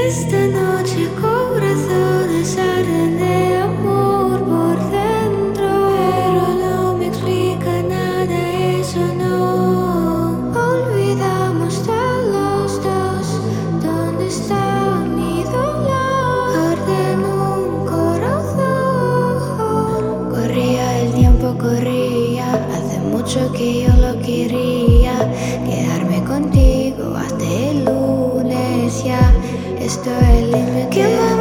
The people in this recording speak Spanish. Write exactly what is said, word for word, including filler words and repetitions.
esta noche corazones arden de amor por dentro, pero no me explica nada eso, no. Olvidamos de los dos dónde está mi dolor. Arde en un corazón. Corría el tiempo, corría. Hace mucho que yo lo quería, quedarme contigo hasta el lunes ya. Esto es el límite.